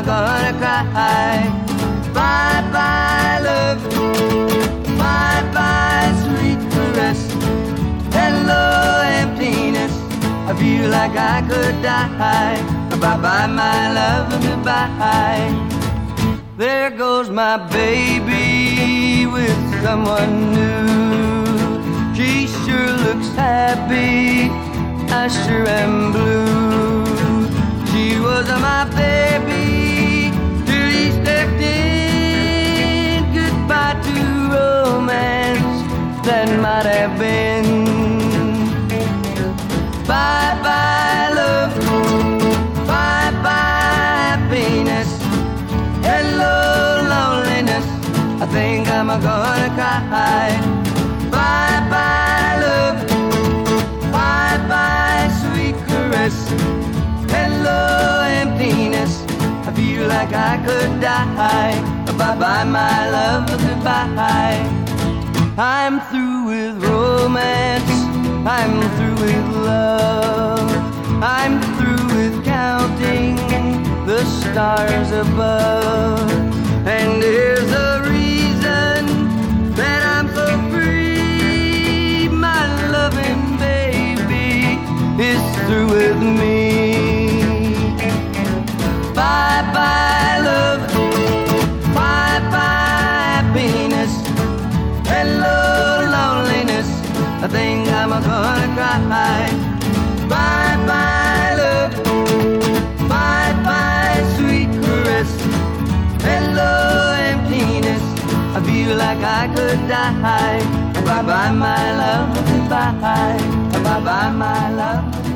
gonna cry? Bye-bye, love. Bye-bye, sweet caress. Hello, emptiness. I feel like I could die. Bye-bye, my love, goodbye. There goes my baby with someone new. She sure looks happy, I sure am blue. She was my baby till he stepped in. Goodbye to romance that might have been. Bye-bye, love. Bye-bye, happiness. Hello, loneliness. I think I'm gonna cry. Bye-bye, love. Bye-bye, sweet caress. Hello, emptiness. I feel like I could die. Bye-bye, my love, goodbye. I'm through with romance. I'm through with love. I'm through with counting the stars above. And there's a reason that I'm so free. My loving baby is through with me. Bye-bye, love. Bye-bye, happiness. Hello, loneliness. I think I'm gonna cry. Bye-bye, love. Bye-bye, sweet caress. Hello, emptiness. I feel like I could die. Bye-bye, my love, goodbye. Bye-bye, my love.